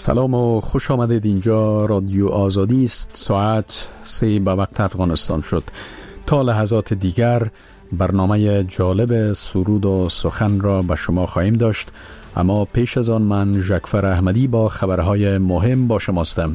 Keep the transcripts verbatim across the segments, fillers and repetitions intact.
سلام و خوش آمدید. اینجا رادیو آزادی است. ساعت سه به وقت افغانستان شد. تا لحظات دیگر برنامه جالب سرود و سخن را به شما خواهیم داشت، اما پیش از آن من ژکفر احمدی با خبرهای مهم با شماستم.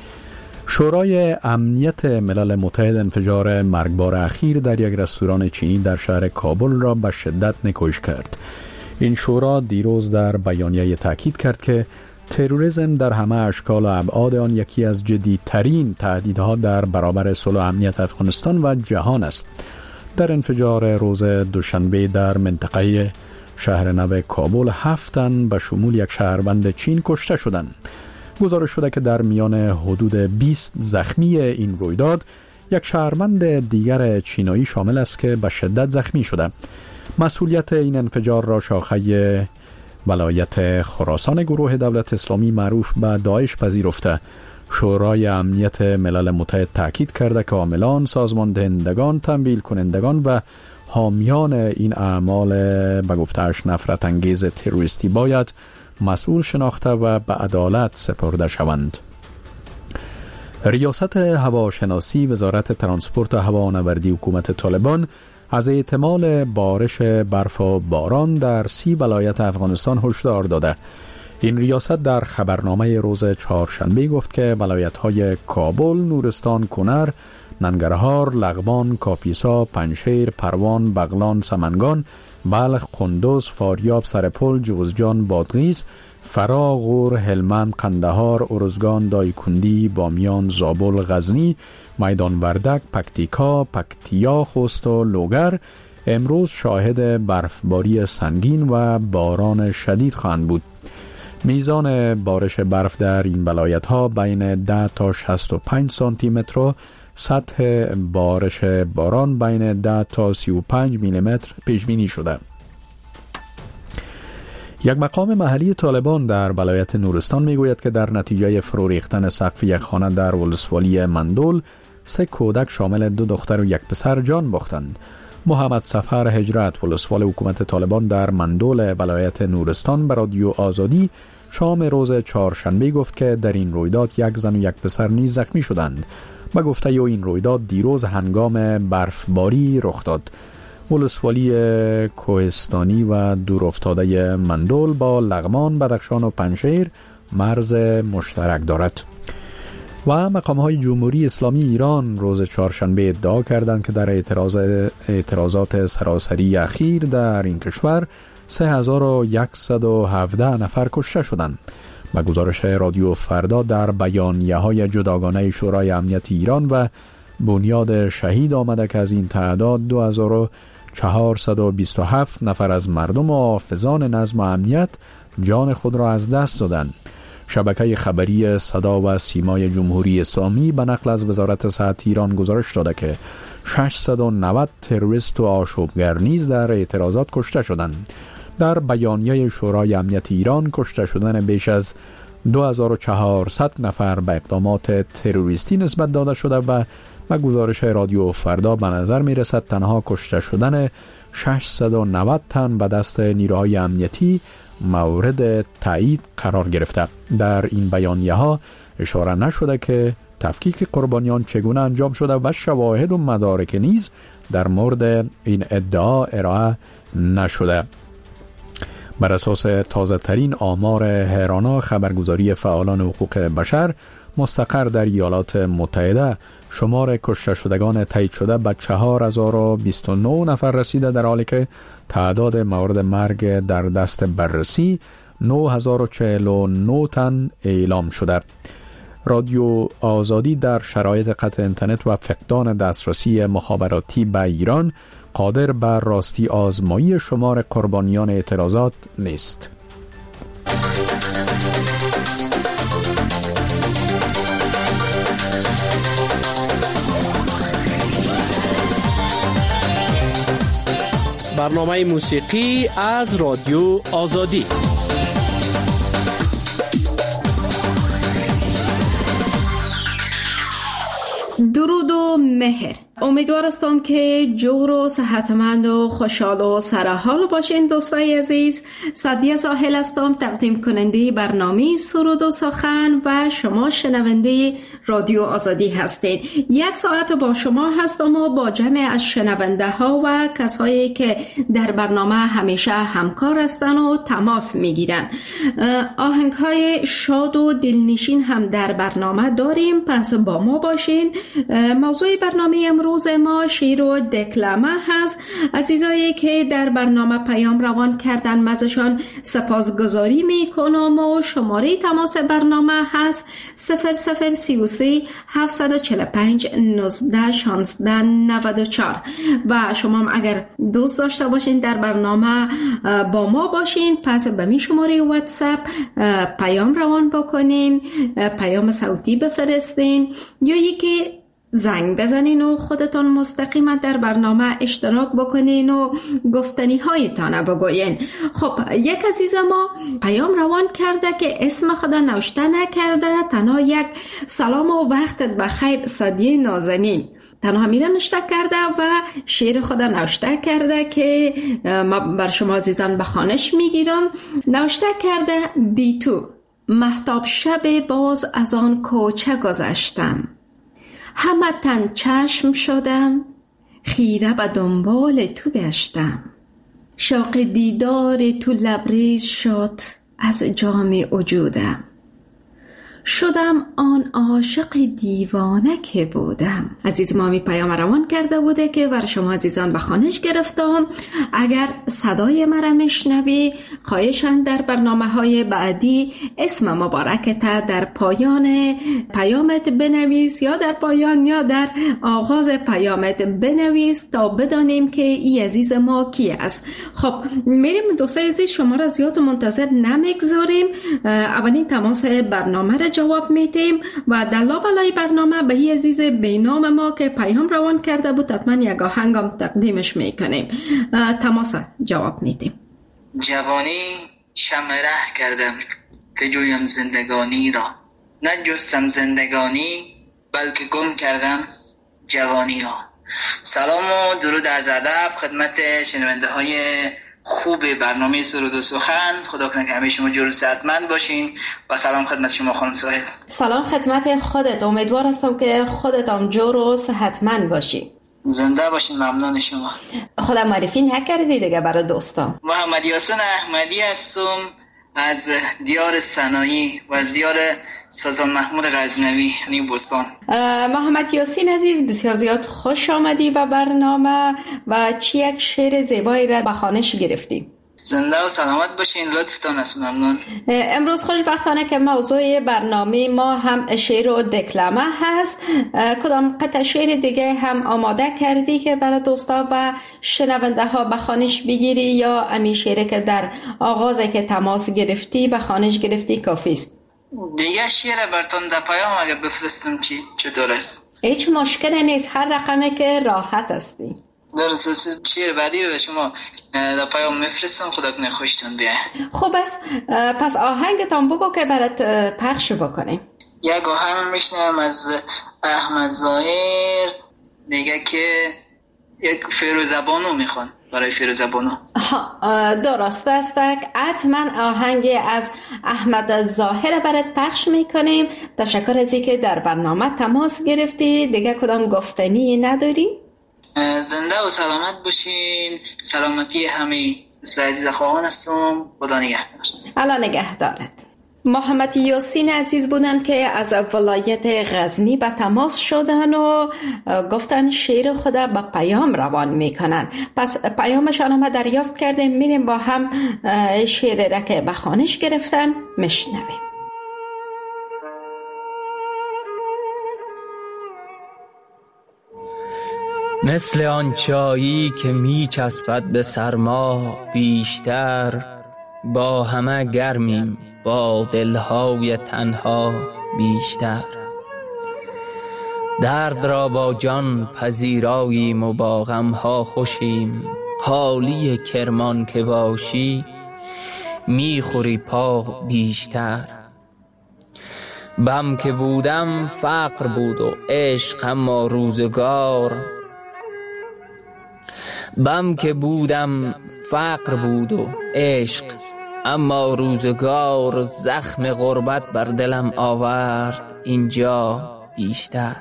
شورای امنیت ملل متحد انفجار مرگبار اخیر در یک رستوران چینی در شهر کابل را به شدت نکوش کرد. این شورا دیروز در بیانیه تاکید کرد که تروریسم در همه اشکال و ابعاد آن یکی از جدی‌ترین تهدیدها در برابر صلح و امنیت افغانستان و جهان است. در انفجار روز دوشنبه در منطقه شهر نو کابل هفت تن به شمول یک شهروند چین کشته شدند. گزارش شده که در میان حدود بیست زخمی این رویداد یک شهروند دیگر چینایی شامل است که به شدت زخمی شده. مسئولیت این انفجار را شاخه ولایت خراسان گروه دولت اسلامی معروف به داعش پذیرفته. شورای امنیت ملل متحد تاکید کرده که عاملان، سازمان دهندگان، تمویل کنندگان و حامیان این اعمال به گفته‌اش نفرت انگیز تروریستی باید مسئول شناخته و به عدالت سپرده شوند. ریاست هواشناسی وزارت ترانسپورت و هوانوردی حکومت طالبان از احتمال بارش برف و باران در سی ولایت افغانستان هشدار داده. این ریاست در خبرنامه روز چهارشنبه گفت که ولایت‌های کابل، نورستان، کنر، ننگرهار، لغمان، کاپیسا، پنجشیر، پروان، بغلان، سمنگان، بلخ، قندوز، فاریاب، سرپل، جوزجان، بادغیس، فرا، غور، هلمند، قندهار، ارزگان، دایکندی، بامیان، زابل، غزنی، میدان وردک، پکتیکا، پکتیا، خوست و لوگر امروز شاهد برفباری سنگین و باران شدید خواهند بود. میزان بارش برف در این ولایت‌ها بین ده تا شصت و پنج سانتی متر و سطح بارش باران بین ده تا سی و پنج میلی متر پیش بینی شده. یک مقام محلی طالبان در ولایت نورستان میگوید که در نتیجه فرو ریختن سقف یک خانه در ولسوالی مندول سه کودک شامل دو دختر و یک پسر جان باختند. محمد سفر هجرت، ولسوال حکومت طالبان در مندول ولایت نورستان، به رادیو آزادی شام روز چهارشنبه گفت که در این رویداد یک زن و یک پسر نیز زخمی شدند. به گفته او این رویداد دیروز هنگام برفباری رخ داد. ولسوالی کوهستانی و دورافتاده مندول با لغمان، بدخشان و پنجشیر مرز مشترک دارد. و مقام‌های جمهوری اسلامی ایران روز چهارشنبه ادعا کردند که در اعتراض اعتراضات سراسری اخیر در این کشور سه هزار و صد و هفده نفر کشته شدند. و گزارش رادیو فردا در بیانیه‌های جداگانه شورای امنیت ایران و بنیاد شهید آمده که از این تعداد دو هزار و چهارصد و بیست و هفت نفر از مردم و حافظان نظم و امنیت جان خود را از دست دادند. شبکه خبری صدا و سیمای جمهوری اسلامی به نقل از وزارت صحت ایران گزارش داده که ششصد و نود تروریست و آشوبگر نیز در اعتراضات کشته شدند. در بیانیه شورای امنیت ایران کشته شدن بیش از دو هزار و چهارصد نفر به اقدامات تروریستی نسبت داده شده و و گزارش رادیو فردا به نظر می رسد تنها کشته شدن ششصد و نود تن به دست نیروهای امنیتی مورد تایید قرار گرفته. در این بیانیه ها اشاره نشده که تفکیک قربانیان چگونه انجام شده و شواهد و مدارک نیز در مورد این ادعا ارائه نشده. بر اساس تازه ترین آمار هرانا، خبرگزاری فعالان حقوق بشر مستقر در ایالات متحده، شمار کشته شدگان تایید شده به چهار هزار و بیست و نه نفر رسیده، در حالی که تعداد موارد مرگ در دست بررسی نه هزار و چهل و نه تن اعلام شده. رادیو آزادی در شرایط قطع اینترنت و فقدان دسترسی مخابراتی به ایران قادر بر راستی آزمایی شمار قربانیان اعتراضات نیست. برنامه موسیقی از رادیو آزادی. درود و مهر. امیدوار هستم که جور و صحتمند و خوشحال و سرحال باشین. دوستای عزیز، سعدیه ساحل هستم، تقدیم کننده برنامه سرود و سخن و شما شنونده رادیو آزادی هستید. یک ساعت با شما هستم و با جمع از شنونده ها و کسایی که در برنامه همیشه همکار هستن و تماس میگیرن. آهنگ های شاد و دلنشین هم در برنامه داریم، پس با ما باشین. موضوع برنامه امروز ما شعر و دکلمه هست. عزیزایی که در برنامه پیام روان کردن مزشان سپاسگزاری میکنم و شماره تماس برنامه هست صفر صفر سی و سه هفتصد و چهل و پنج نوزده شانزده نود و چهار و شما هم اگر دوست داشته باشین در برنامه با ما باشین، پس به می شماره واتساپ پیام روان بکنین، پیام صوتی بفرستین یا یکی زنگ بزنین و خودتان مستقیما در برنامه اشتراک بکنین و گفتنی هایتان بگوین. خب یک عزیز ما پیام روان کرده که اسم خود نوشته نکرده، تنها یک سلام و وقتت بخیر سعدیه نازنین تنها میره نوشته کرده و شعر خود نوشته کرده که ما بر شما عزیزان بخوانش میگیرم. نوشته کرده: بی تو مهتاب شب باز از آن کوچه گذشتم، همه تن چشم شدم، خیره به دنبال تو گشتم، شوق دیدار تو لبریز شد از جام وجودم، شدم آن عاشق دیوانه که بودم. عزیز ما می پیام روان کرده بوده که بر شما عزیزان بخوانش گرفتم. اگر صدای مرا میشنوی خواهشاً در برنامه های بعدی اسم مبارکت در پایان پیامت بنویس یا در پایان یا در آغاز پیامت بنویس تا بدانیم که این عزیز ما کی است. خب میریم دوستای عزیز، شما را زیاد منتظر نمیگذاریم. اولین تماس برنامه را جواب میدیم و در لابلای برنامه به این عزیز بینام ما که پیام روان کرده بود حتما یک آهنگم تقدیمش میکنیم. تماس جواب میدیم. جوانی شمع ره کردم که جویم زندگانی را، نجستم زندگانی بلکه گم کردم جوانی را. سلام و درود عرض ادب خدمت شنونده های خوب برنامه سرود و سخن. خدا کنه که همه شما جور و صحتمند باشین و سلام خدمت شما خانم ساحل. سلام خدمت خودت، امیدوار هستم که خودت هم جور و صحتمند باشی. زنده باشین، ممنون شما. خدا معرفی نکردی دیگه برای دوستان. محمد یاسین احمدی هستم از دیار سنایی و از دیار سلطان محمود غزنوی نیم بستان. محمد یاسین عزیز، بسیار زیاد خوش آمدی به برنامه و چی یک شعر زیبایی را به خوانش گرفتی. زنده و سلامت باشین، لطفتان است، ممنون. امروز خوشبختانه که موضوع برنامه ما هم شعر و دکلمه هست. کدام قطع شعر دیگه هم آماده کردی که برای دوستا و شنونده ها به خوانش بگیری یا امی شعری که در آغاز که تماس گرفتی به خوانش گرفتی کافی است؟ دیگه شعر براتون در پیام اگه بفرستم چی چطور است؟ هیچ مشکلی نیست، هر رقمی که راحت هستی. درست، شعر بعدی رو به شما در پیام میفرستم. خدا کنه خوشتون بیاد. خب بس پس آهنگتان بگو که برات پخش بکنیم. یک آهنگ میشنم از احمد ظاهر، میگه که یک فیروزبانو میخوان برای فیروزبانو. درست است، حتما آهنگ از احمد ظاهر برات پخش میکنیم. تشکر از اینکه در برنامه تماس گرفتی. دیگه کدام گفتنی نداری؟ زنده و سلامت باشین. سلامتی همه عزیز خواهان هستم. خدا نگهدار. الله نگهدارت. محمد یاسین عزیز بودن که از ولایت غزنی به تماس شدن و گفتن شعر خود به پیام روان میکنن. پس پیامشان هم دریافت کردیم، میریم با هم شعر را که به خوانش گرفتن میشنویم. مثل آن چایی که می چسبد به سرما بیشتر، با همه گرمیم با دلهای تنها بیشتر. درد را با جان پذیراییم و با غمها خوشیم، خالی کرمان که باشی میخوری پا بیشتر. بم که بودم فقر بود و عشق اما روزگار، بم که بودم فقر بود و عشق، اما روزگار زخم غربت بر دلم آورد اینجا بیشتر.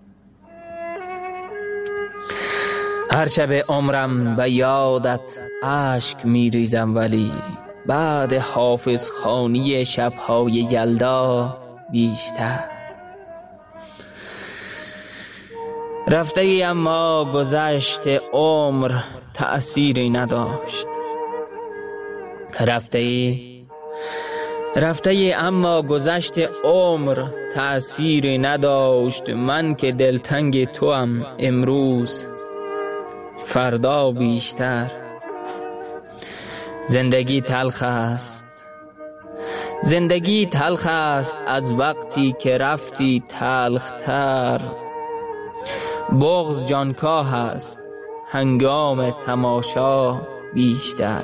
هر شب عمرم به یادت اشک می ریزم، ولی بعد حافظ خوانی شبهای یلدا بیشتر. رفته ای اما گذشت عمر تأثیری نداشت. رفته ای رفته ای اما گذشت عمر تأثیری نداشت. من که دلتنگ توام امروز فردا بیشتر. زندگی تلخ است، زندگی تلخ است از وقتی که رفتی تلختر. بغض جانکاه است هنگام تماشا بیشتر.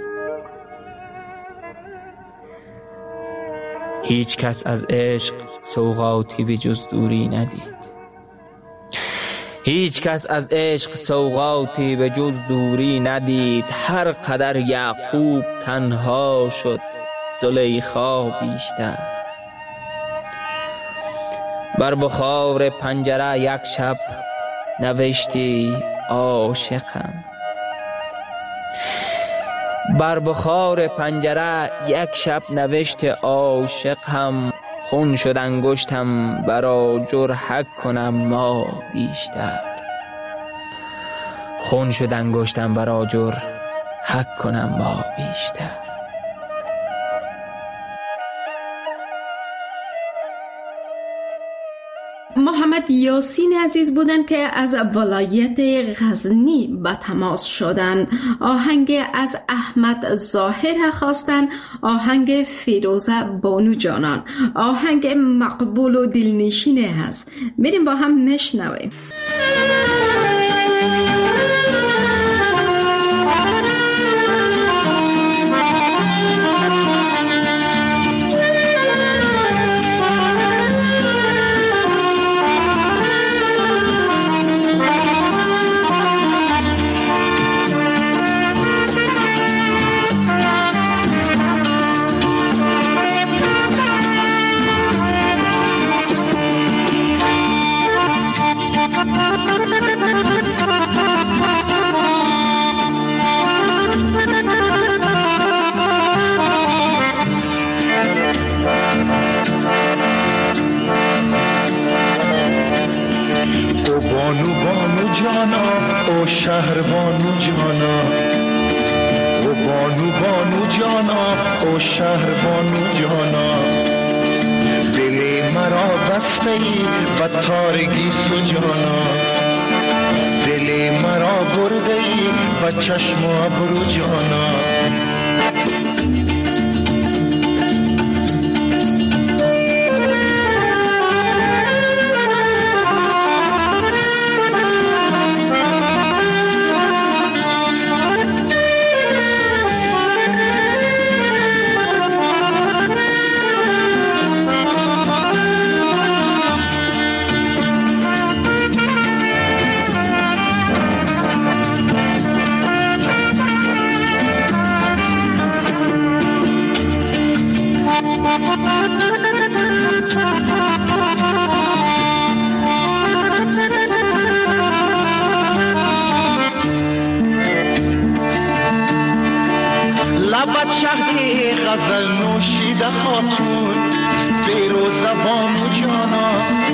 هیچ کس از عشق سوغاتی به جز دوری ندید. هیچ کس از عشق سوغاتی به جز دوری ندید. هر قدر یعقوب تنها شد زلیخا بیشتر. بر بخار پنجره یک شب نوشتی عاشقم. بر بخار پنجره یک شب نوشت عاشقم. خون شد انگشتم برا جر حق کنم ما بیشتر. خون شد انگشتم برا جر حق کنم ما بیشتر. محمد یاسین عزیز بودن که از ولایت غزنی به تماس شدن. آهنگ از احمد ظاهر خواستن، آهنگ فیروزه بانو جانان. آهنگ مقبول و دلنشینه هست، بریم با هم نشنویم. بانو بانو جانا او شهر بانو جانا، او بانو بانو جانا او شهر بانو جانا. دل مرا بسته ای و تارگی سجانا، دل مرا برده ای و چشم و ابرو جانا. لبت شهد غزل نوشیده خاتون، فیروزه بانو جانا.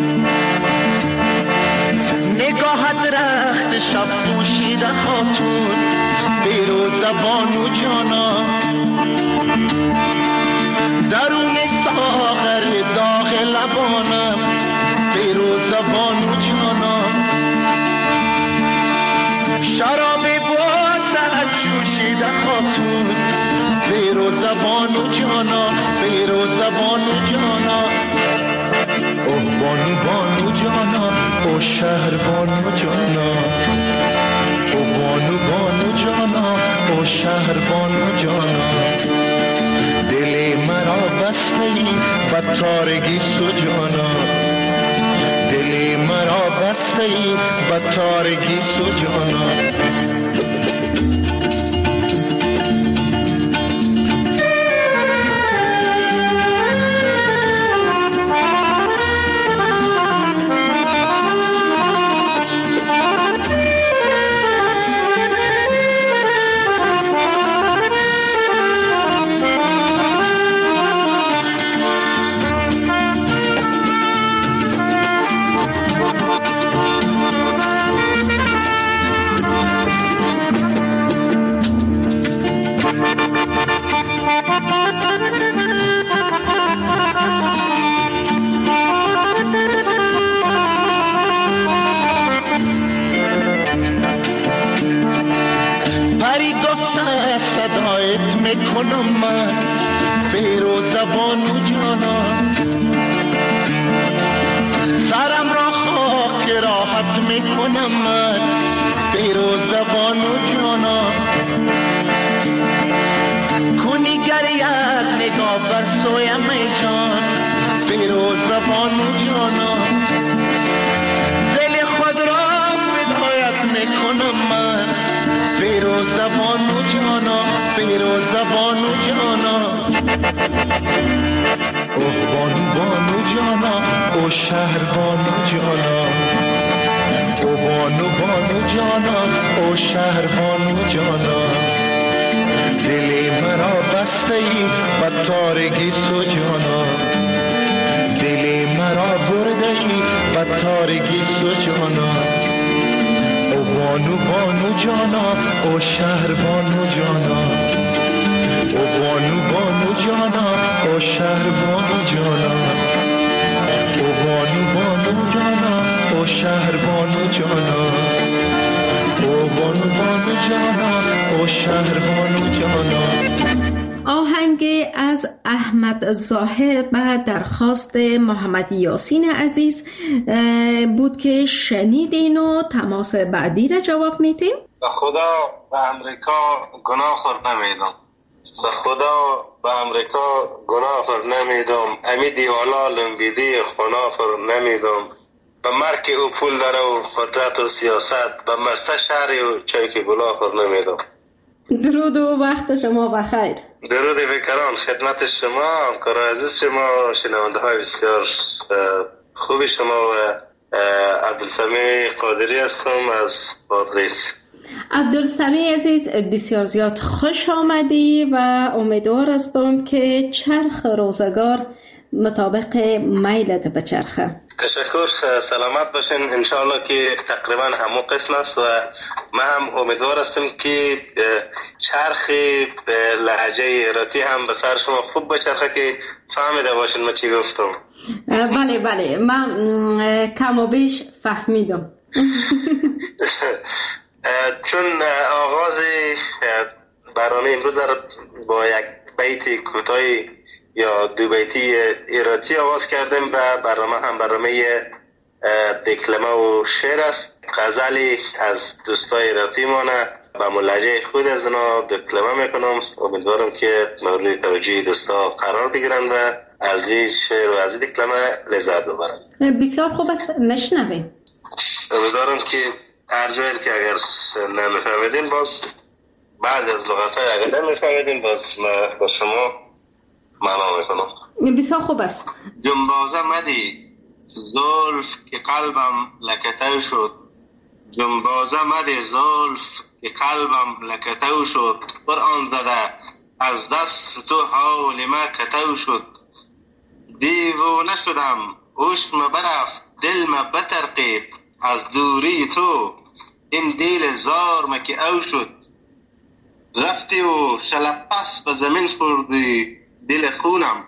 نگاهت رخت شب پوشیده خاتون، فیروزه بانو جانا. درون ساغر داغ لبانم، فیروزه بانو جانا. شراب بازد جوشیده خاتون، فیروزه بانو جانا، فیروزه بانو جانا. اوه بانو بانو جانا، او شهر بانو جانا. اوه بانو بانو جانا، او شهر بانو جانا. دل مرا بسته ای و تارگی سجانا، دل مرا بسته ای و تارگی سجانا. از صدایت میکنم من فیروزه بانو جانا. سرم را خاک راحت میکنم من فیروزه بانو جانا. کنی گر یک نگاه بر سویم ای جان فیروزه بانو جانا. دل خود را فدایت میکنم من فیروزه بانو جانا فیروزه بانو جانا. اوه بانو بانو جانا او شهر بانو جانا. او بانو بانو جانا او شهر بانو جانا. دلی مرا بسته ای به تارگی سو جانا. دلی مرا برده ای به تارگی سو جانا. او بانو بانو جانا او شهر بانو جانا. او بانو بانو جانا او شهر بانو جانا. او بانو بانو جانا او شهر بانو جانا. او بانو بانو جانا او شهر بانو جانا. آهنگ از احمد ظاهر به درخواست محمد یاسین عزیز بود که شنیدین و تماس بعدی را جواب میدیم. به خدا به امریکا گناه خور نمیدم. به خدا به امریکا گناه خور نمیدم. امی دیوالا لنبیدی خنا خور نمیدم. به مرک او پول داره و قدرت و سیاست به مسته شهری و چای که گناه خور نمیدم. درود و وقت شما بخیر. درود بکران خدمت شما، همکار عزیز شما، شنونده های بسیار خوبی شما و عبدالسمیع قادری هستم از بادغیس. عبدالسمیع عزیز بسیار زیاد خوش آمدی و امیدوار هستم که چرخ روزگار مطابق میلت بچرخه. تشکر، سلامت باشین. انشاءالله که تقریبا همون قسم است و من هم امیدوار هستم که چرخ لهجه ایراتی هم به سر شما خوب بچرخه که فهمیده باشین ما چی گفتم. بله بله من کم و بیش فهمیدم. چون آغاز برنامه امروز در با یک بیت کوتاهی یا دو بیتی ایراتی آغاز کردیم و برنامه هم برنامه دکلمه و شعر است. غزلی از دوستای ایراتی مانه با ملحجه خود از اونا دکلمه میکنم. امیدوارم که مورد توجه دوستا قرار بگیرن و از این شعر و از این دکلمه لذت ببرن. بسیار خوب است، نشنویم. امیدوارم که هر جایی که اگر نمیفهمیدین باز بعضی از لغت‌های اگر نمیفهمیدین باز ما با شما معنا میکنم. بسیار خوب است. جنبازه مدی زلف که قلبم لکتو شد. جنبازه مدی زلف که قلبم لکتو شد. قرآن زده از دست تو حال ما کتو شد. دیوانه شدم عشق ما برفت دل ما بترقید. از دوری تو این دل زار ما که او شد. رفتی و شلپس به زمین خوردی دل خونم.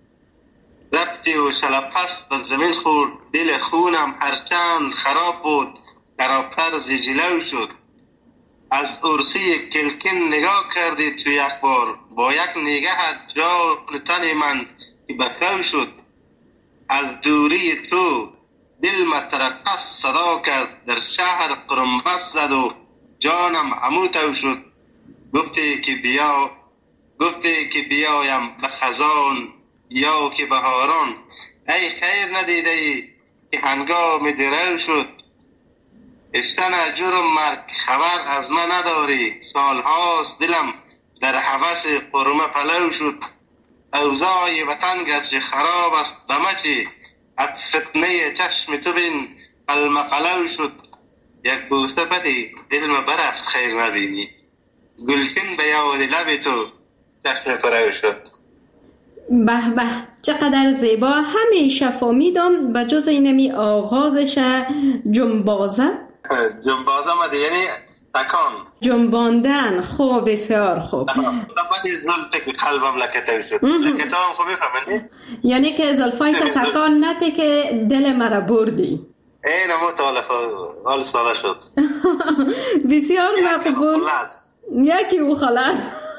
رفتی و شلپس به زمین خورد دل خونم. هرچند خراب بود خرابتر ز جلو شد. از عرصی کلکن نگاه کردی تو یک بار. با یک نگاهت جان تن من که بکو شد. از دوری تو دل مترقص صدا کرد. در شهر قرنبس زد و جانم عموتو شد. گفتی که بیا گفتی که بیایم به خزان یا که بهاران. ای خیر ندیده ای که هنگام درو شد. اشتن جرم مرگ خبر از من نداری. سالهاست دلم در هوس قرمه پلو شد. اوضاع وطن گرچه خراب است بمچی. از فتنه چشم تو بین قلمقلو شد. یک بوسه بدی دل ما برفت خیر نبینی. گلچین به یاد لب تو چشم تو شد. به به چقدر زیبا. همیشه فهمیدم به جز اینمی آغازش جنبازه. جنبازه مده یعنی تکان جنباندن. خوب بسیار خوب. بعد زلفت که قلبم لکتو شد. لکتو هم خوبی فهمیدی؟ یعنی که زلفای تا تکان نده که دل مرا بردی. این همون تا حال ساده شد. بسیار مقبول. یکی او خاله.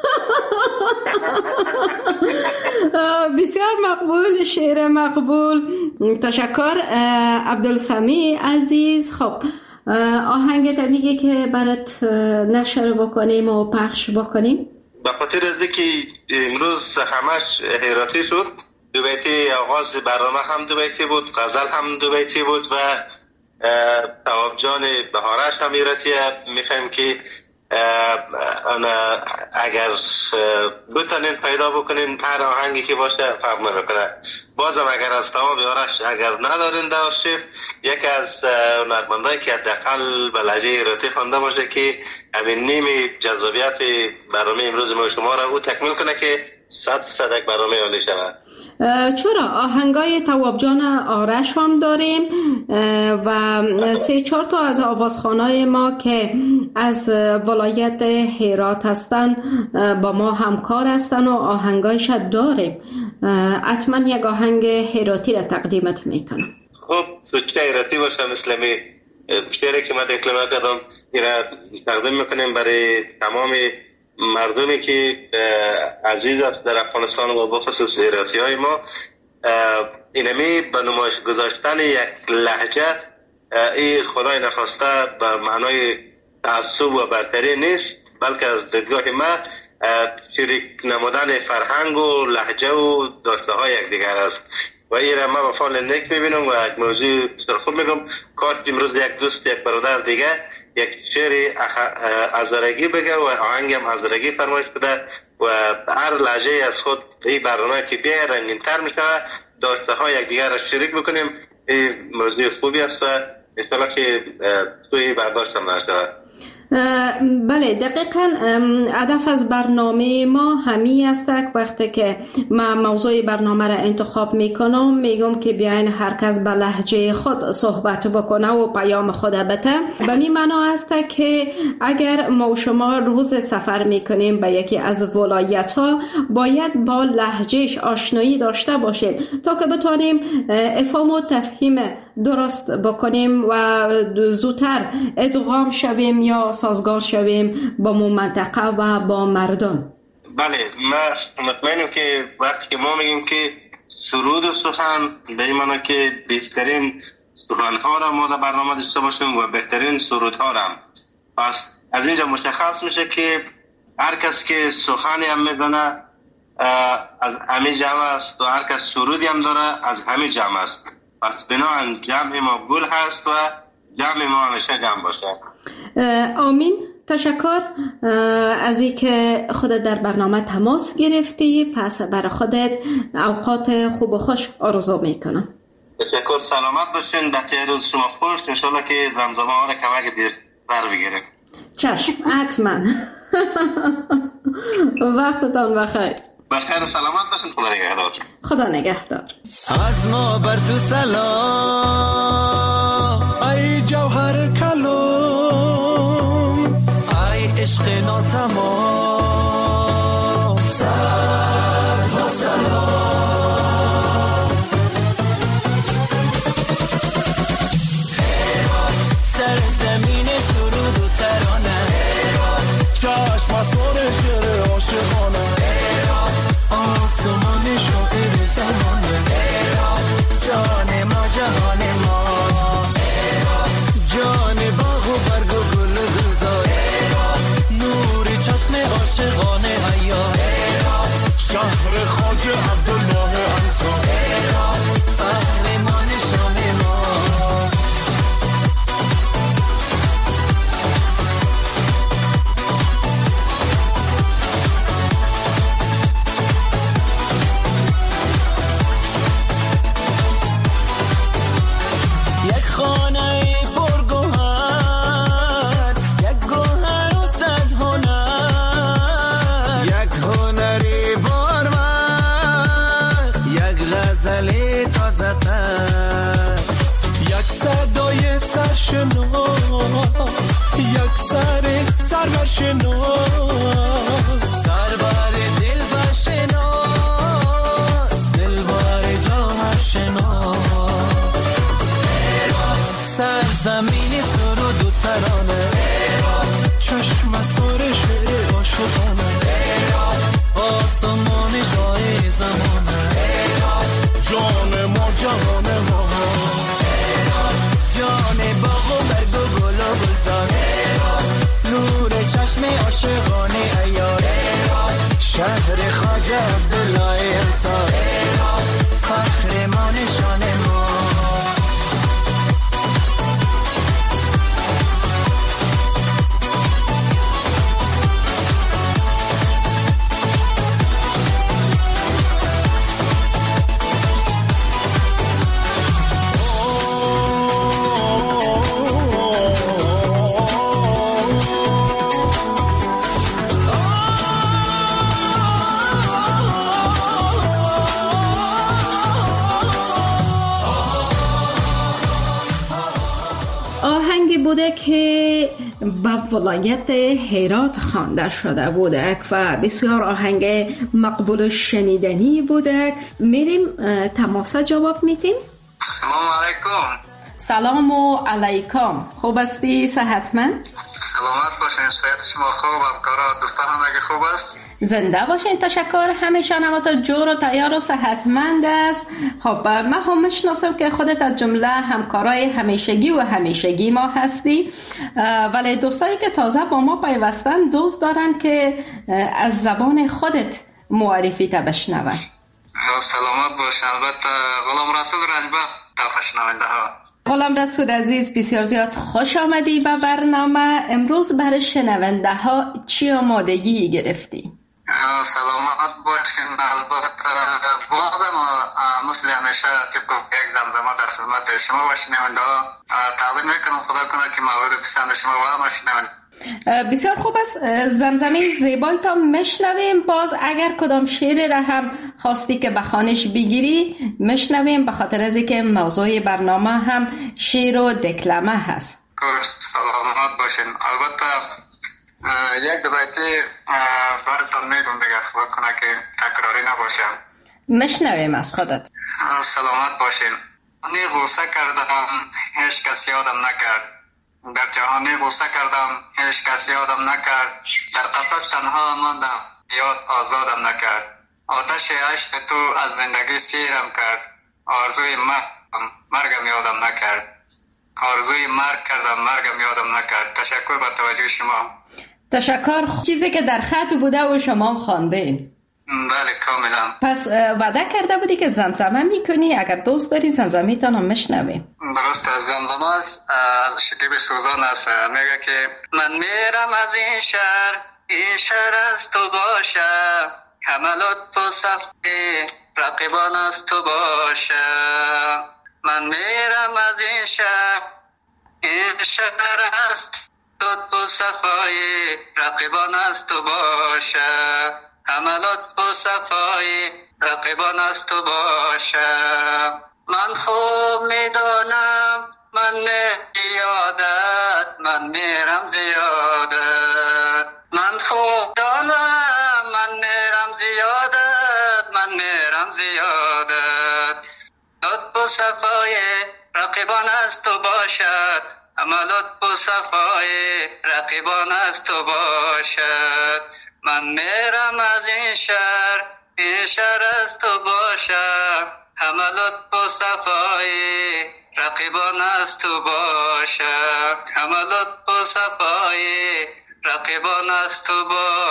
بسیار مقبول، شعر مقبول. تشکر عبدالسمی عزیز. خب آهنگت میگه که برات نشر بکنیم و پخش بکنیم. به خاطر از که امروز همش حیراتی شد، دو بیتی آغاز برنامه هم دو بیتی بود، غزل هم دو بیتی بود و تواب جان بهارش هم حیراتیه. میخوایم که اگر بتونین پیدا بکنین هر آهنگی که باشه فرق نمیکنه. بازم اگر از تواب آرش اگر ندارین در آرشیف، یکی از هنرمندایی که حداقل به لهجه ایراتی خوانده باشه که همین نیم جذابیت برنامه امروز ما شما را او تکمیل کنه که صد فیصد یک برنامه عالی شود. چرا آهنگای تواب جان آرش هم داریم و سه چهار تا از آوازخوانای ما که از ولایت هرات هستن با ما همکار هستن و آهنگایش داریم. حتما یک آهنگ هراتی را تقدیمت میکنم. خب سوچه هراتی باشه، مثل می شعری که ما دکلمه کردم ایرا تقدیم میکنیم برای تمام مردمی که عزیز است در افغانستان و بخصوص هراتی های ما. اینمی به نمایش گذاشتن یک لهجه این خدای نخواسته به معنای تعصب و برتری نیست، بلکه از دیدگاه ما شریک نمودن فرهنگ و لهجه و داشته های یک دیگر است و این را ما به فعال نیک میبینم و یک موضوع بسیار خوب میگم. کاش امروز یک دوست یک برادر دیگه یک شعر ازارگی بگه و آهنگ هم ازارگی فرمایش بده و هر لهجه از خود این برنامه که بیای رنگین تر میشه، داشته های یک دیگر را شریک بکنیم. این موضوع خوبی است و انشاءالله که توی برداشت هم نشود. بله دقیقاً هدف از برنامه ما همی است که وقتی که من موضوع برنامه را انتخاب میکنم میگم که بیاین هر کس به لهجه خود صحبت بکنه و پیام خود بده. به می معنا است که اگر ما و شما روز سفر میکنیم به یکی از ولایت ها باید با لهجهش آشنایی داشته باشیم تا که بتونیم افهام و تفهیم درست بکنیم و زودتر ادغام شویم یا سازگار شویم با منطقه و با مردم. بله ما مطمئنم که وقتی که ما میگیم که سرود و سخن به این معنی که بهترین سخنها را ما در برنامه داشته باشیم و بهترین سرودها را هم. پس از اینجا مشخص میشه که هر کس که سخنی هم میزنه از همه جمع است و هر کس سرودی هم داره از همه جمع است. پس بنابراین جمع ما گل هست و جمع ما همیشه جمع باشه. آمین. تشکر از این که خودت در برنامه تماس گرفتی. پس برای خودت اوقات خوب و خوش آرزو میکنم. تشکر. سلامت باشین. بقیه روز شما خوش. انشالله که رمضان ها را کمک دیر بر بگیریم. چشم حتما. وقتتان بخیر. بخیر و سلامت باشین. خدا نگهدار. خدا نگهدار. از ما بر تو سلام ای جوهر کلام، ای عشق ناتمام، صد و سلام. سر زمین سرود و ترانه، چشم سر شعر عاشقانه، آسمان شاعر زمانه، جان ما جهان ما، جان باغ و برگ و گل گلزار، نور چشم عاشقانه حیا، شهر خواجه عبدالله انصار، فخر ما نشان ما. یک سر سرور شناس، سرور دل بر شناس، دل بر جان شناس. سرزمین سرود و ترانه، چشم سر شعر شهر خواجه عبدالله انصاری، فخر ما نشان ما. بوده که به ولایت هرات خوانده شده بوده و بسیار آهنگ مقبول و شنیدنی بوده. میریم تماسه جواب میتیم. سلام علیکم. سلام و علیکم. خوب هستی؟ صحتمند؟ سلامت باشین. صحت شما خوب؟ همکارا دوستان همگی خوب است؟ زنده باشین. تشکر. همیشه نمات جور و تیار و صحتمند است. خب من هم میشناسم که خودت از جمله همکارای همیشگی و همیشگی ما هستی، ولی دوستایی که تازه با ما پیوستن دوست دارن که از زبان خودت معرفی تا بشنون. سلامت باشین. البته غلام رسول رنجبه تا شنونده ها. غلام رسول عزیز بسیار زیاد خوش آمدی به برنامه. امروز برای شنونده ها چی آمادگی گرفتی؟ سلامت باشین. البته بازم مثل همیشه طبق یک زمزمه در خدمت شما و شنونده ها تقدیم میکنم. خدا کنه که مورد پسند شما و همه شنونده. بسیار خوب است. زمزمه زیبای تا مشنویم. باز اگر کدام شعر را هم خواستی که بخوانش بگیری مشنویم، به خاطر از اینکه موضوع برنامه هم شعر و دکلمه هست. سلامت باشین. البته یک دو بیتی براتون میدونم دیگه، خدا کنه که تکراری نباشه. مشنویم از خودت. سلامت باشین. نی غوصه کردم هیچ کس یادم نکرد، در جهانی غوصه کردم هیچ کس یادم نکرد، در قفس تنها ماندم یاد آزادم نکرد، آتش عشق تو از زندگی سیرم کرد، آرزوی مرگم مرگم یادم نکرد، آرزوی مرگ کردم مرگم یادم نکرد. تشکر به توجه شما. تشکر. چیزی که در خط بوده و شما خواندین. بله کاملا. پس وعده کرده بودی که زمزمه میکنی، اگر دوست داری زمزمه تانو مشنویم. درست. زمزمه است از شکیب سوزان است. میگه که من میرم از این شهر، این شهر از تو باشه، حملات و صفحه رقیبان از تو باشه. من میرم از این شهر، این شهر از تو تو صفای رقیبان از تو باشه، حملات و صفای رقیبان از تو باشه. من خوب میدانم من یادت، من میرم زیادت، من خوب دانم من میرم زیادت، من میرم زیادت. لطف و صفای رقیبان از تو باشد، عملات و صفای رقیبان از تو باشد. من میرم از این شهر، این شهر از تو باشد، حملات و صفای رقیبان از تو باشد، حملات و صفای رقیبان از تو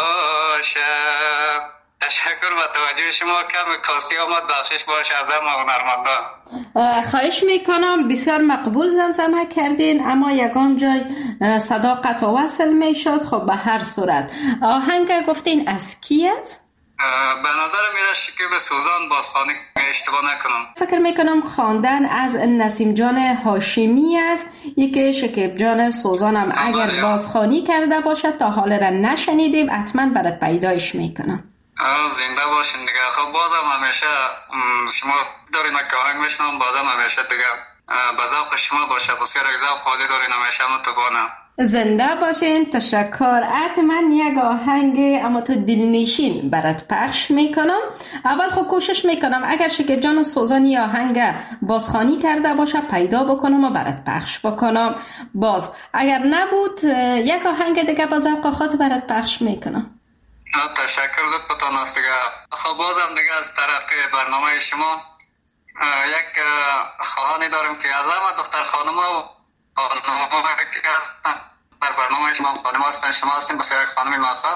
باشد. تشکر به توجه شما. کم کاستی آمد بخشش باشه از همه هنرمندان. خواهش میکنم. بسیار مقبول زمزمه کردین، اما یگان جای صدا قطع و وصل میشد. خب به هر صورت آهنگ گفتین از کی است؟ به نظر میره شکیب سوزان بازخوانی اشتباه نکنم. فکر میکنم خواندن از نسیم جان هاشمی است. یکی شکیب جان سوزان هم اگر بازخوانی کرده باشد تا حال را نشنیدیم، حتما برات پیدایش میکنم. زنده باشین دیگه. خب بازم همیشه شما دارین که آهنگ میشنم، بازم همیشه دیگه به ذوق شما باشه. بسیار یک ذوق عالی دارین همیشه. متوانم. زنده باشین. تشکر. حتما یک آهنگ اما تو دلنشین برات پخش میکنم. اول خب کوشش میکنم اگر شکیب جان سوزانی آهنگ بازخوانی کرده باشه پیدا بکنم و برات پخش بکنم. باز اگر نبود یک آهنگ دیگه با ذوق خود برات پخش میکنم. تشکر لطفتان است دیگه. خب بازم دیگه از طرف برنامه شما یک خواهانی دارم که از همه دختر خانم‌ها و خانم‌ها که هستن در برنامه شما خانم هستن، شما هستین بسیار یک خانم موفق.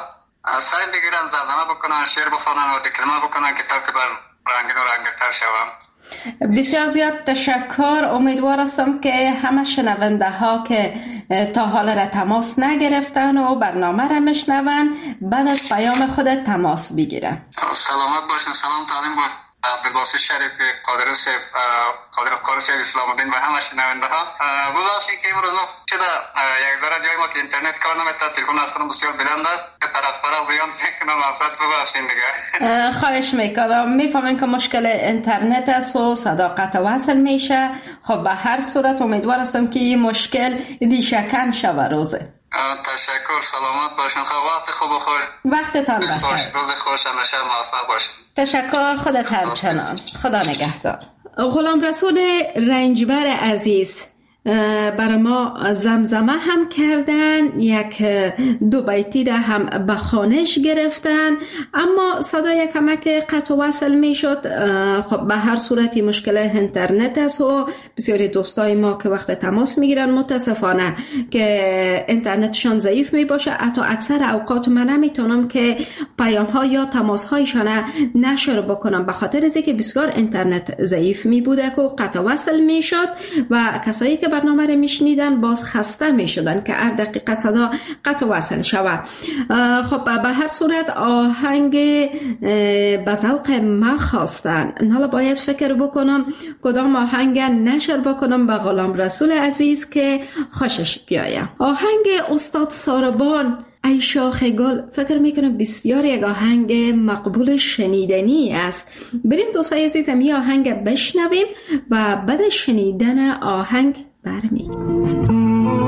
سعی بگیرن زمزمه بکنن، شعر بخونن و دکلمه بکنن که تا که بر رنگین و رنگین‌تر شوم. بسیار زیاد تشکر. امیدوار هستم که همه شنونده ها که تا حال را تماس نگرفتن و برنامه را میشنون بعد از پیام خود تماس بگیرن. سلامت باشین. سلام تعلیم با عبدالباسط شریفی، قادر صاحب، قادر افکار صاحب، اسلام الدین و همه شنونده ها. ببخشید که امروز ما چه در یک ذره جای ما که اینترنت کار نمی‌کنه، تلفن اصلا بسیار بلند است، که طرف طرف زیان میکنم، واسط ببخشید دیگه. خواهش میکنم. میفهمین که مشکل اینترنت است و صدا قطع وصل میشه. خب به هر صورت امیدوار هستم که این مشکل ریشه‌کن شود روزه. تشکر. سلامت باشین. خب وقت خوب و خوش. وقتتان بخیر. روز خوش، همیشه موفق باشین. تشکر. خودت همچنان. خدا نگهدار. غلام رسول رنجبر عزیز برای ما زمزمه هم کردن، یک دو بیتی را هم به خوانش گرفتن، اما صدای کمک قطع و وصل می شد. خب به هر صورتی مشکل اینترنت است و بسیاری دوستای ما که وقت تماس می گیرن متاسفانه که اینترنتشان ضعیف می باشه، حتی اکثر اوقات من نمیتونم که پیام ها یا تماس هایشان نشر بکنم به خاطر از اینکه بسیار اینترنت ضعیف می بوده که قطع و وصل می شد و کسایی که برنامه رو میشنیدن باز خسته میشدن که هر دقیقه صدا قطع و وصل شود. خب به هر صورت آهنگ به ذوق من خواستن. حالا باید فکر بکنم کدام آهنگ نشر بکنم به غلام رسول عزیز که خوشش بیایم. آهنگ استاد ساربان ای شاخ گل فکر میکنم بسیار یک آهنگ مقبول شنیدنی است. بریم دوستای عزیزم این آهنگ بشنویم و بعد شنیدن آهنگ برمیگردیم.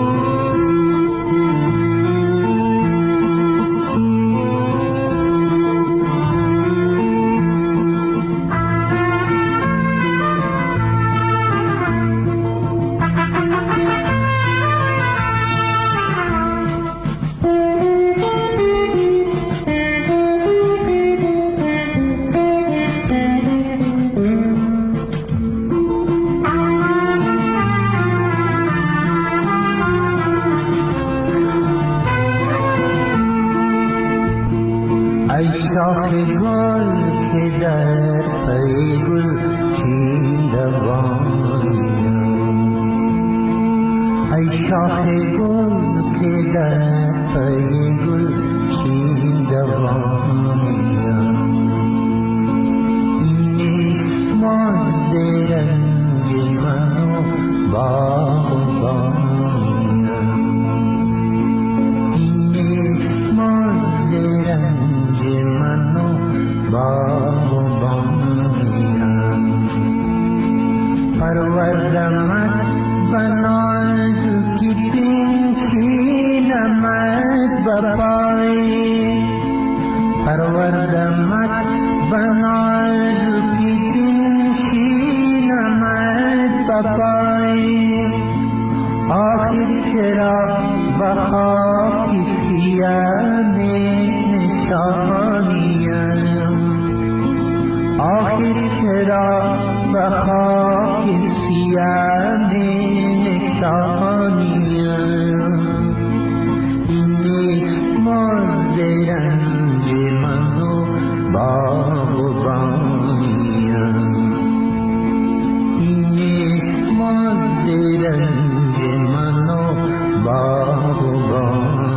شاخ گل که در پی گل چین دوانیم، ای شاخ گل که در پی گل چین دوانیم، این نیست مازد رنج من و باغبانیم، این نیست مازد رنج من و باغبانیم، پروردمت بنازکی پنشینمت بپای، پروردمت بنازکی پنشینمت بپای، آخر چرا بخاکی سیاه نشانیم، آخر چرا بخاکی سیاه نشانیم، این نیست مازد رنج من و باغبانیم، این نیست مازد رنج من و باغبانیم.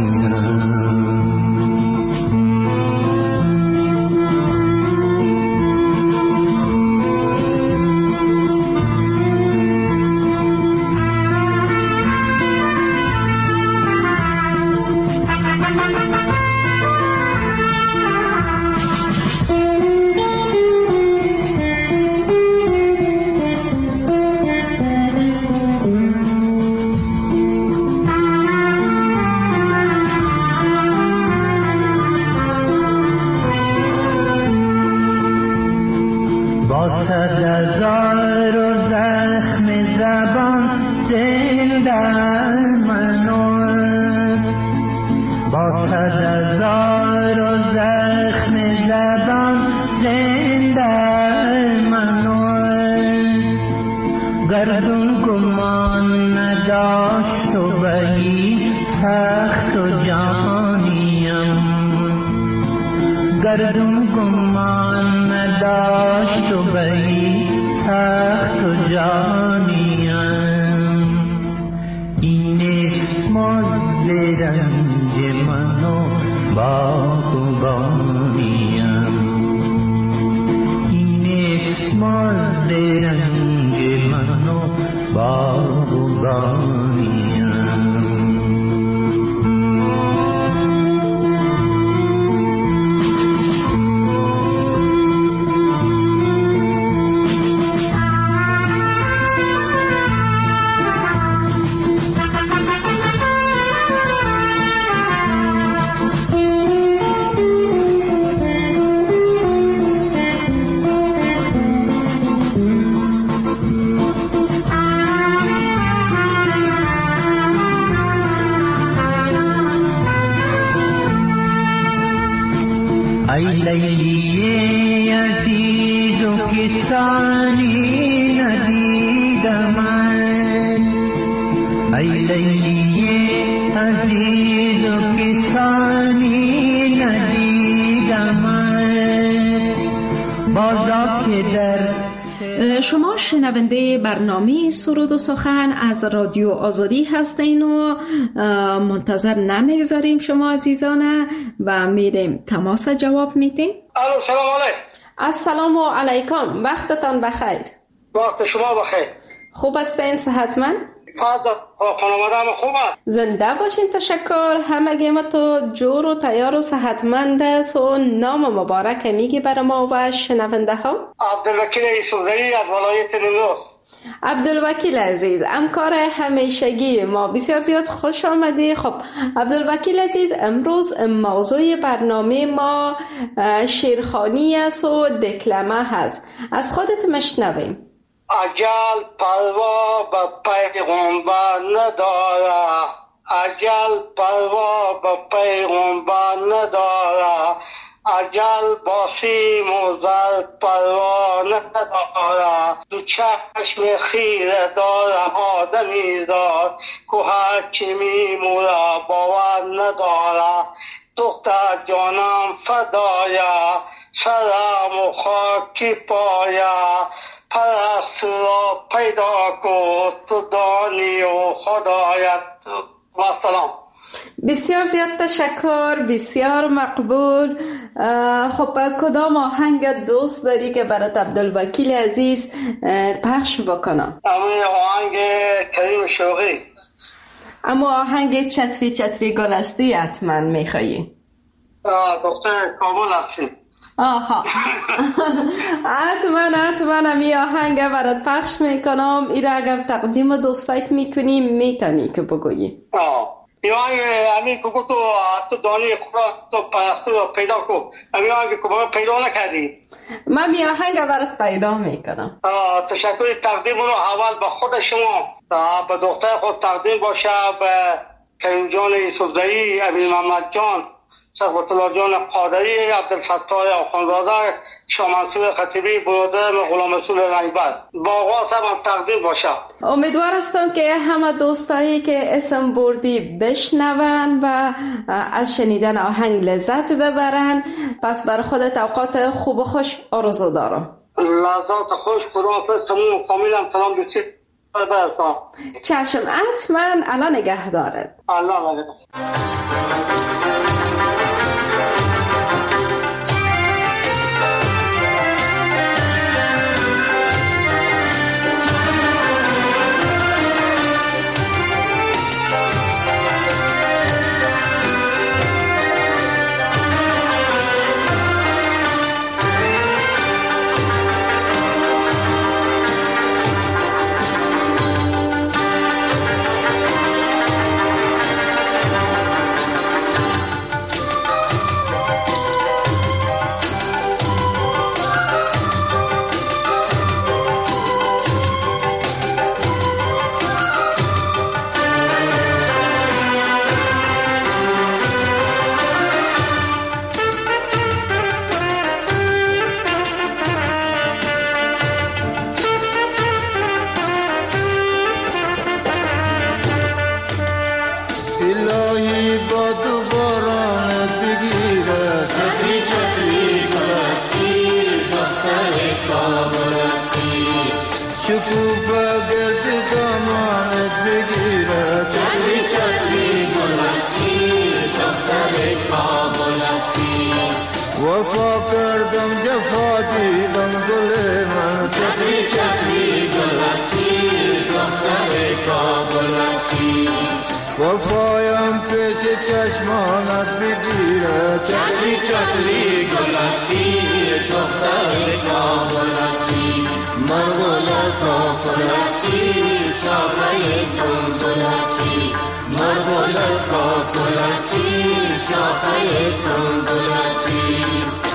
صد هزار و زخم زبان زنده من است، با صد هزار و زخم زبان زنده من است، گردون گمان نداشت و بلی سخت و جانیم، گردون گمان نداشت و بری سخت و جانیم این است مزد رنج من و باغبانیم این است مزد رنج من و باغبانیم ای لیلی عزیز و کسانی ندیدم ای لیلی عزیز و کسانی ندیدم بازا که در شما شنونده برنامه سرود و سخن از رادیو آزادی هستین و منتظر نمیگذاریم شما عزیزانه و میریم تماس جواب میدیم. الو سلام علیکم. السلام علیکم، وقتتان بخیر. وقت شما بخیر. خوب هستین؟ صحتمند؟ خانواده هم خوبه. زنده باشین. تشکر. همگی ما تو جور و تیار و صحتمند است و نام مبارک میگی برای ما و شنونده ها؟ عبدالوکیل یوسفزئی از ولایت نیمروز. عبدالوکیل عزیز، همکار همیشگی ما، بسیار زیاد خوش آمدی. خب عبدالوکیل عزیز، امروز موضوع برنامه ما شیرخوانی است و دکلمه هست. از خودت مشنویم. اجل پروا به پیغمبر نداره، اجل پروا به پیغمبر نداره، اجل با سیم و زر پروا نداره، دو چشم خیره داره آدمی دار که هرچی میموره باور نداره. دختر جانم فدایا سرم و خاکی پایا، پرست را پیدا کو تو دانی و خدایت. و سلام. بسیار زیاد تشکر، بسیار مقبول. خب کدام آهنگ دوست داری که برات عبدالوکیل عزیز پخش بکنم؟ اما آهنگ کریم شوقی. اما آهنگ چتری چتری گلستی حتما میخوایی؟ دختر کابل هستی. آها حتما حتما همی آهنگ برات پخش میکنم. ایره اگر تقدیم دوستایت میکنی میتونی که بگویی. آه یا همین که تو تو دانی خدا تو پرستو رو پیدا کن. همین آهنگ که پیدا نکردی. من می آهنگ برات پیدا میکنم. تشکر. تقدیم رو اول به خود شما، به دختر خود تقدیم باشه، به کریم جان یوسفزئی، امین محمد جان، صفوت الله جان قادری، عبدالفتاح آخوندزاده، شاه منصور خطیبی، برادر غلام رسول رنگبر. با آغاز هم تقدیم باشه. امیدوار هستم که همه دوستایی که اسم بردی بشنون و از شنیدن آهنگ لذت ببرن. پس بر خودت اوقات خوب و خوش آرزو دارم. لذات خوش. خداحافظ. تمام فامیلم سلام بسید برسان. چشم. حتما. الان نگه دارد. الله نگه. وفا کردم جفا دیدم گل من چتری چتری گل هستی دختر کابل هستی وفایم پیش چشمانت بگیره چتری چتری گل هستی دختر کابل هستی من گل کابل هستی شاخه سنبل هستی من گل کابل هستی شاخه سنبل هستی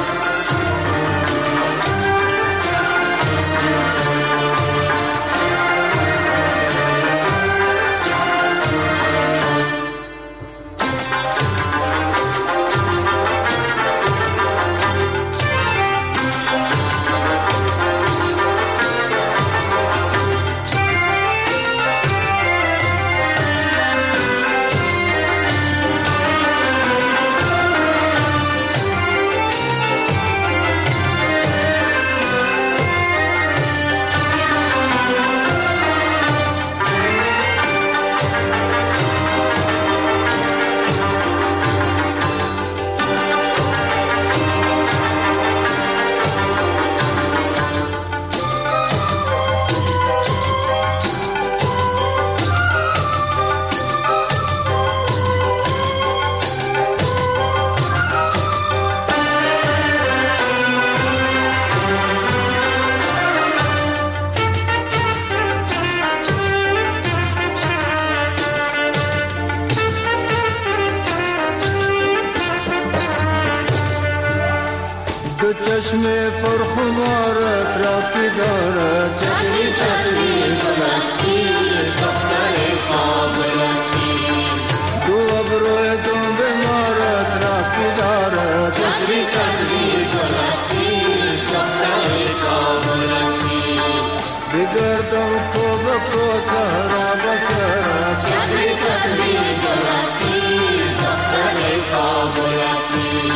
چشم پرخمارت را که دارد چتری چتری گل هستی دختر کابل هستی دو ابروی دنب مارت را که دارد چتری چتری گل هستی دختر کابل هستی بگردم کو بکو سهرا بسرد چتری چتری گل هستی دختر کابل هستی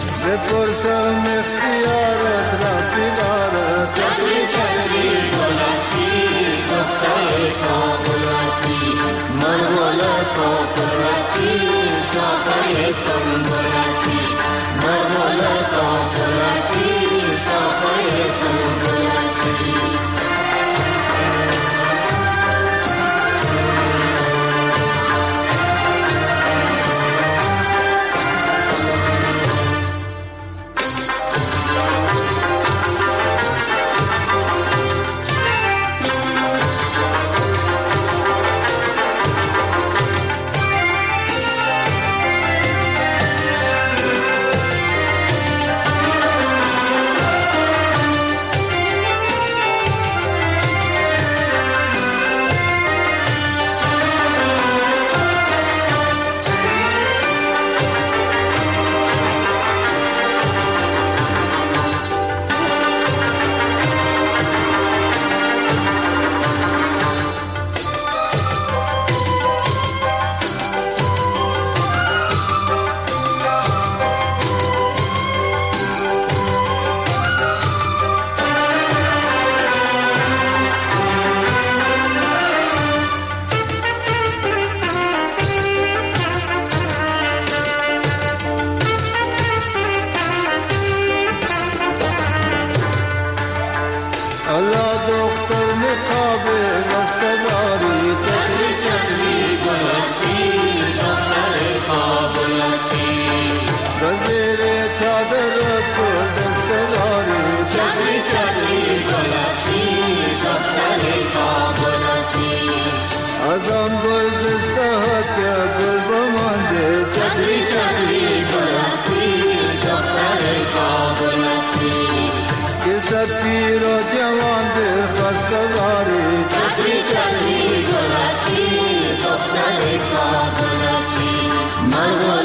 بپرسم اختیارت را بیدارت چتری چتری گل هستی دختر کابل هستی من گل کابل هستی شاخه سنبل هستی من گل کابل هستی شاخه سنبل هستی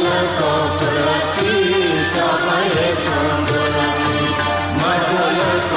Margola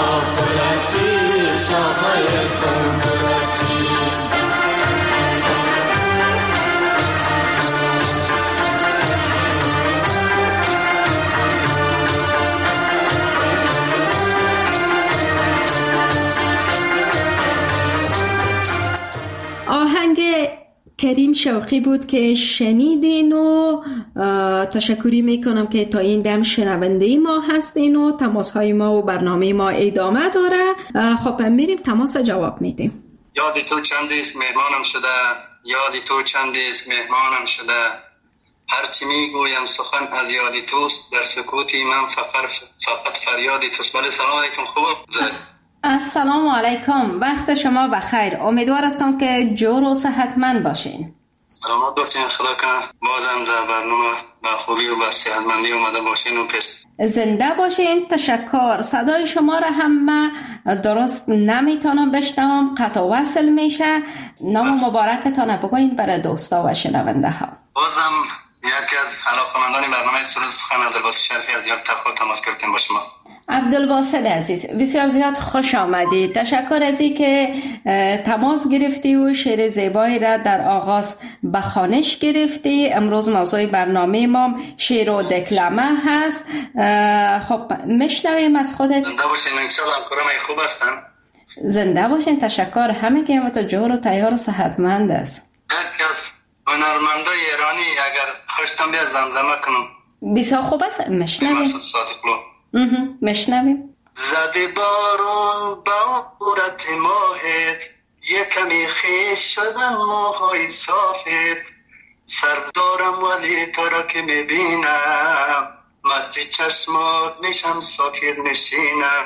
کریم شوقی بود که شنیدین و تشکری میکنم که تا این دم شنونده ما هستین و تماس های ما و برنامه ما ادامه داره. خب میریم تماس جواب میدیم. یادی تو چندیست مهمانم شده، یادی تو چندیست مهمانم شده، هرچی میگویم سخن از یادی توست، در سکوتی من فقط فقط فریادی توست. بله سلام علیکم. خوب السلام علیکم، وقت شما بخیر. امیدوار هستم که جور و صحتمند باشین. سلامت باشین، خدا کنه بازم در برنامه با خوبی و با صحتمندی اومده باشین و پیش زنده باشین. تشکر. صدای شما را هم من درست نمیتونم بشنوم، قطع و وصل میشه. نام مبارکتان بگوین برای دوستا و شنونده ها. بازم یکی از علاقه‌مندان برنامه سرود سخن عبدالباسط شریفی از دیار تخار تماس گرفتیم با شما. عبدالباسط عزیز بسیار زیاد خوش آمدید. تشکر از این که تماس گرفتی و شعر زیبایی را در آغاز به خوانش گرفتی. امروز موضوع برنامه ما شعر و دکلمه هست. خب میشنویم از خودت. زنده باشین، انشالله همکارم خوب هستن. زنده باشین. تشکر. همه که همه تو جور و تیار و صحتمند است. یکی از هنرمندای ایرانی اگر خوشتم بیاد زمزمه کنم. بسیار خوب است. میشنویم. مسعود صادقلو. میشنویم. زده بارون با عورت ماهت، یکمی خیش شدن موهای صافت، سرد دارم ولی تو را که میبینم، مستی چشمات میشم ساکت نشینم،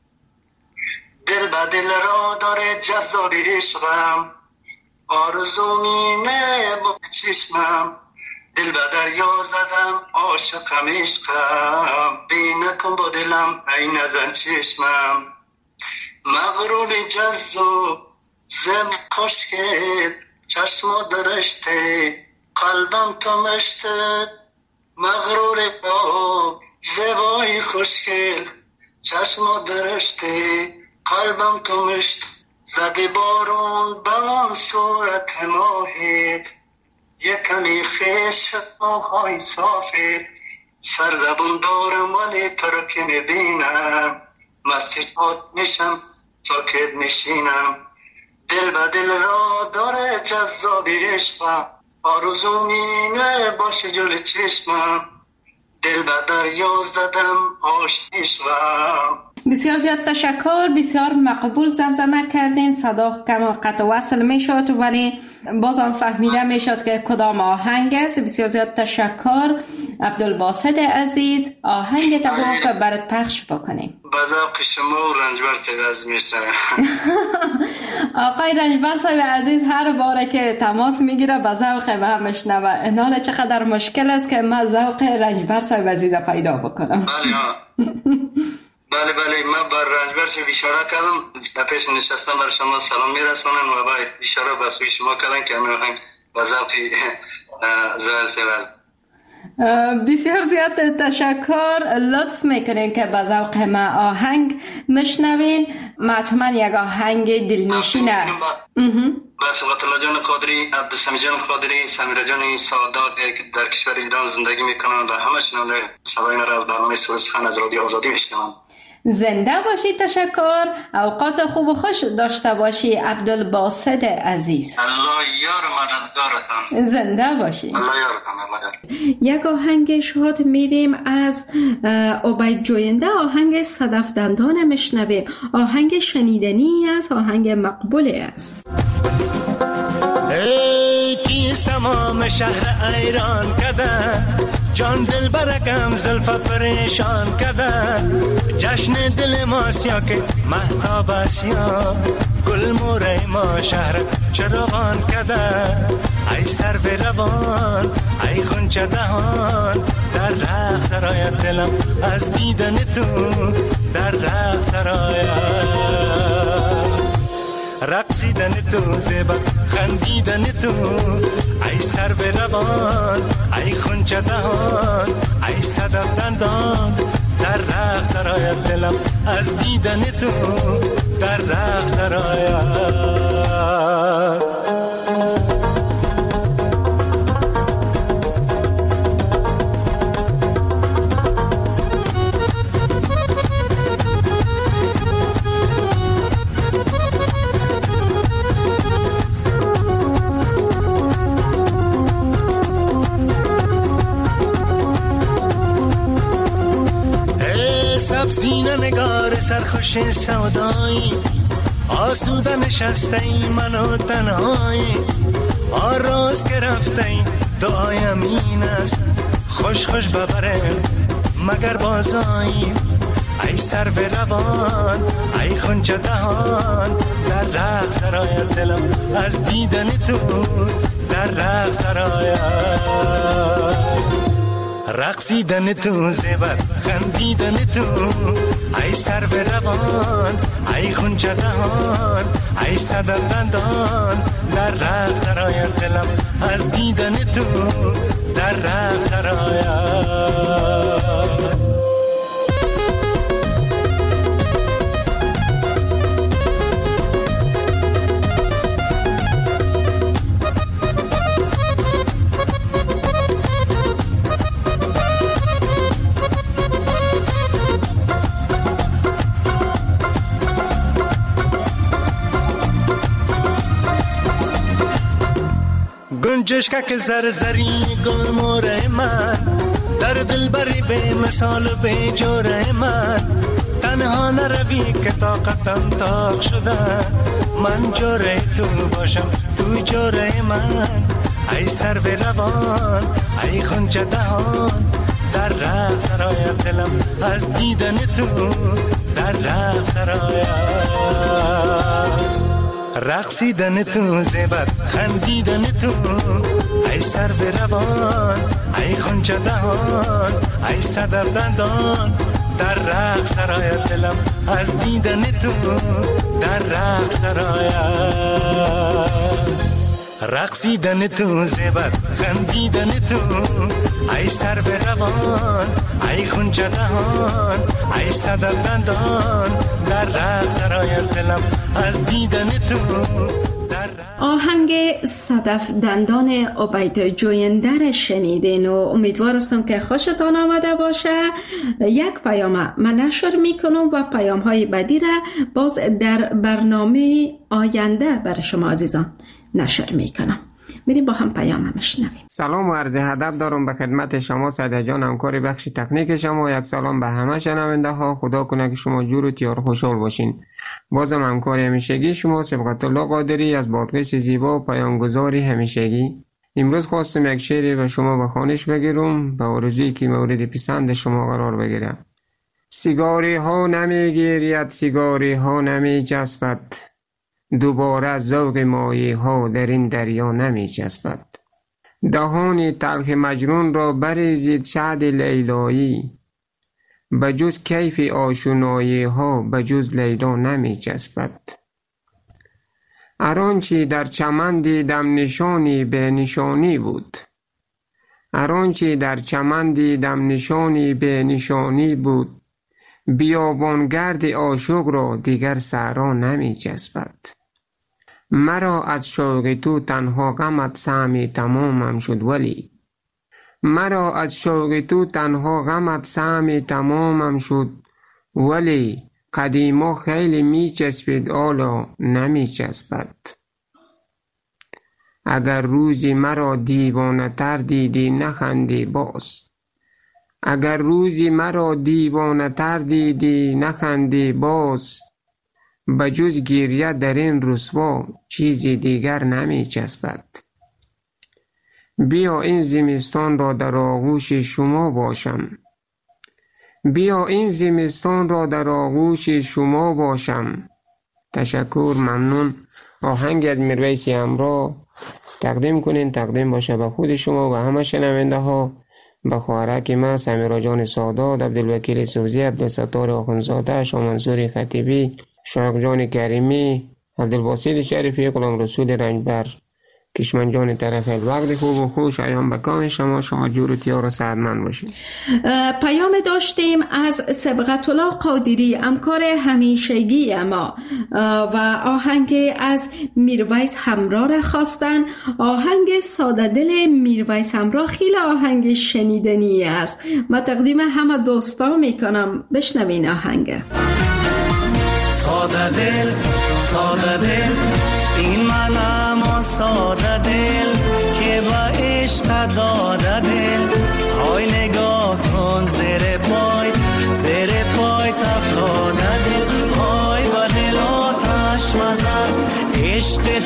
دل به دل را داره جذاب عشقم، آرزو مینه با چشمم، دل به دریا زدم عاشقم عشقم، بی نکن با دلم ای نزن چشمم، مغرور جذاب زم خوشگل، چشم درشته قلبم تو مشته، مغرور با زبای خوشگل، چشم درشته قلبم تو مشته، زده بارون بلان صورت ماهت، یکمی خیش موهای صافت، سرزبون دارم ولی تو رو که میبینم، مسجد میشم ساکت میشینم، دل به دل را داره جذاب عشقم، آرزو مینه باشه جلوی چشمم، دل به دریا زدم عاشقم. بسیار زیاد تشکر. بسیار مقبول زمزمه کردین. صدا کم قطع و وصل می شد ولی بازم فهمیده می شد که کدام آهنگ است. بسیار زیاد تشکر عبدالباسط عزیز. آهنگ تبا که برات پخش بکنیم. با ذوق شما و رنجبر صاحب عزیز میشه. آقای رنجبر صاحب عزیز هر باره که تماس میگیره با ذوق به هم میشنوه. این حال چقدر مشکل است که من ذوق رنجبر صاحب عزیز پیدا بکنم. بله ها. بله بله من بر رنجبر صاحب اشاره کردم، پیش نشستم بر شما سلام میرسونن و با اشاره به سوی شما کردن که همین آهنگ با ذوق زرال صاحب. بسیار زیاد تشکر. لطف میکنین که با ذوق ما آهنگ مشنوین. حتما یک آهنگ دلنشینه. با صفت الله جان قادری، عبدالسمی جان قادری، سمیرا جان سعادت که در کشور ایران زندگی میکنن و همه شنونده صدای را از برنامه سرود سخن از رادیو آزادی میشنون. زنده باشی. تشکر. اوقات خوب و خوش داشته باشی عبدالباسط عزیز. الله یار مددگارتان. زنده باشی. الله یارتان. یک آهنگ شاد میریم از عبید جوینده. آهنگ صدف دندان مشنویم. آهنگ شنیدنی است، آهنگ مقبولی است. ای کیست تمام شهر ایران کدن، جان دل برگم زلف پریشان کدن، جشن دل ما سیا که مهتاب اسیا، گل موره ما شهر چراغان کدن، ای سر به روان ای خونچه دهان، در رقص سرای دلم از دیدن تو، در رقص سرای رقصیدن تو، زیبا خندیدن تو، ای سر به روان ای خونچه دهان، ای صدف دندان، در رقص سرای دلم از دیدن تو، در رقص سرای. سبزینه نگار سرخوش سودایی، آسوده نشسته ای من و تنهایی، آراز که رفته ای دعایم این است خوش خوش ببره مگر بازایی. ای سر به روان ای خونچه دهان، در رقص سرایت دلم از دیدن تو، در رقص سرایت رقصیدن تو زیبر خندیدن تو. ای سر به روان ای خونچه دهان، ای صدر دندان، در رقص سرایت دلم از دیدن تو، در رقص سرایت. گنجشکه که زرزری گل موره من، در دل بری به مثال به جوره من. تنها نروی که طاقتم تاق شده، من جوره تو باشم تو جوره من. ای سر به روان ای خونچه دهان، در رقص سرایت دلم از دیدن تو، در رقص سرایت رقصیدن تو زیبر خندیدن تو. ای سر به روان ای خونچه دهان، ای صدر دندان، در رقص سرایت دلم از دیدن تو، در رقص سرایت رقصیدن تو زیبر خندیدن تو. ای سر به روان ای خونچه دهان، ای صدر دندان، در رقص سرایت دلم از دیدن تو. آهنگ صدف دندان عبید جوینده شنیدین و امیدوار هستم که خوشتان آمده باشه. یک پیام من نشر میکنم و پیام های بعدی را باز در برنامه آینده بر شما عزیزان نشر میکنم. میریم با هم پیام بشنویم. سلام و عرض ادب دارم به خدمت شما سعید جان، همکار بخش تکنیک شما. یک سلام به همه شنونده ها. خدا کنه که شما جور و تیار خوشحال باشین. بازم همکار همیشگی شما سبقت الله قادری از بادغیس زیبا و پیامگذاری همیشگی. امروز خواستم یک شعری به شما به خوانش بگیرم، به آرزویی که مورد پسند شما قرار بگیره. سیگاری ها نمی گیرید، سیگاری ها نمی جذبد، دوباره ذوق مایه ها در این دریا نمی جذبد. دهان تلخ مجنون را بریزید شهد لیلایی، بجز کیف آشنایی ها بجز لیلا نمی جذبد. ارانچی در چمن دیدم نشانی به نشانی بود، ارانچی در چمن دیدم نشانی به نشانی بود، بیابانگرد عاشق را دیگر صحرا نمی جذبد. مرا از شوق تو تنها غمت سهمی تمامم شد ولی، مرا از شوق تو تنها غمت سهمی تمامم شد ولی، قدیما خیلی می چسبید حالا نمی چسبد. اگر روزی مرا دیوانه تر دیدی نخندی باز، اگر روزی مرا دیوانه تر دیدی نخندی باز، بجز گریه در این رسوا چیزی دیگر نمی چسبد. بیا این زمستان را در آغوش شما باشم، بیا این زمستان را در آغوش شما باشم. تشکر، ممنون. آهنگ از میرویس همراه تقدیم کنین، تقدیم باشه به خود شما و همه شنونده ها، به خواهرک ما سمیرا جان سادات، عبدالوکیل سوزی، عبدالستار آخوندزاده، شاه منصور خطیبی، شایق جان کریمی، عبدالباسط شریفی، غلام رسول رنجبر، کشمن جان طرف وقت خوب و خوش ایام به کام شما. شما جور و تیار و سعدمند باشید. پیام داشتیم از سبقت الله قادری، همکار همیشگی ما، و آهنگ از میرویس همراه را خواستن. آهنگ ساده دل میرویس همراه خیلی آهنگ شنیدنی است. من تقدیم همه دوستا میکنم، بشنوین آهنگ. ساده دل، ساده دل، این منم ساده دل که با عشق داده دل. های نگاه کن زیر پای، زیر پای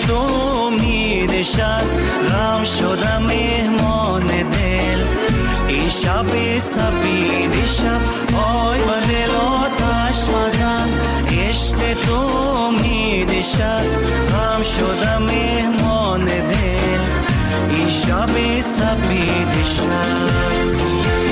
تو میدش است غم شدم مهمان دل این شب سپید شب آی با دل آتش مزن عشق تو میدش است غم شدم مهمان دل این شب سپید شب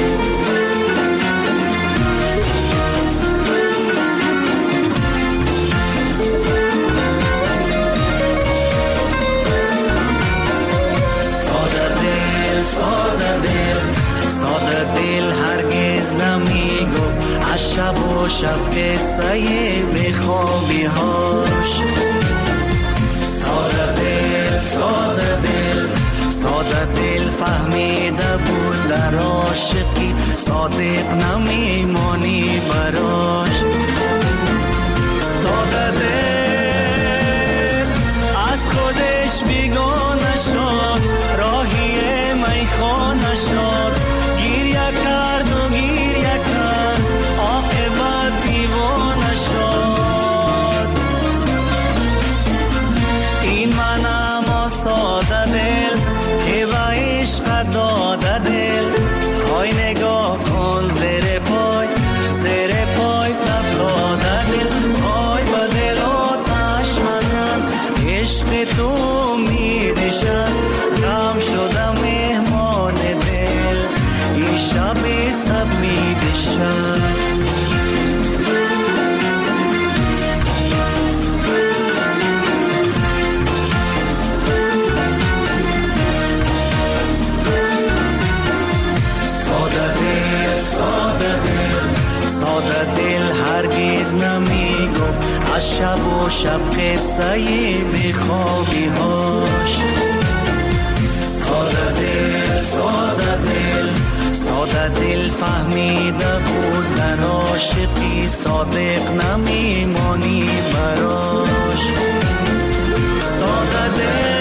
ساده دل ساده دل هرگز نمی گفت از شب و شب قصه بخوابی هاش ساده دل ساده دل ساده دل فهمیده بود در عاشقی صادق نمیمانی براش ساده دل از خودش بیگانه شد راهی میخانه شد گیریه کرد و گیریه کرد عاقبت دیوانه شد این منم ساده دل که به عشق داده دل های نگاه کن زیر پای زیر پای تفلاده دل های به دل آتش مزن عشق تو میدش است غم شدم مهمان دل این شب سب میدشم ساده دل ساده دل ساده دل هرگز نمی گفت از شب و شب قصه بخوابی هاش ساده دل ساده دل ساده دل فهمیده بود در عاشقی صادق نمیمانی براش ساده دل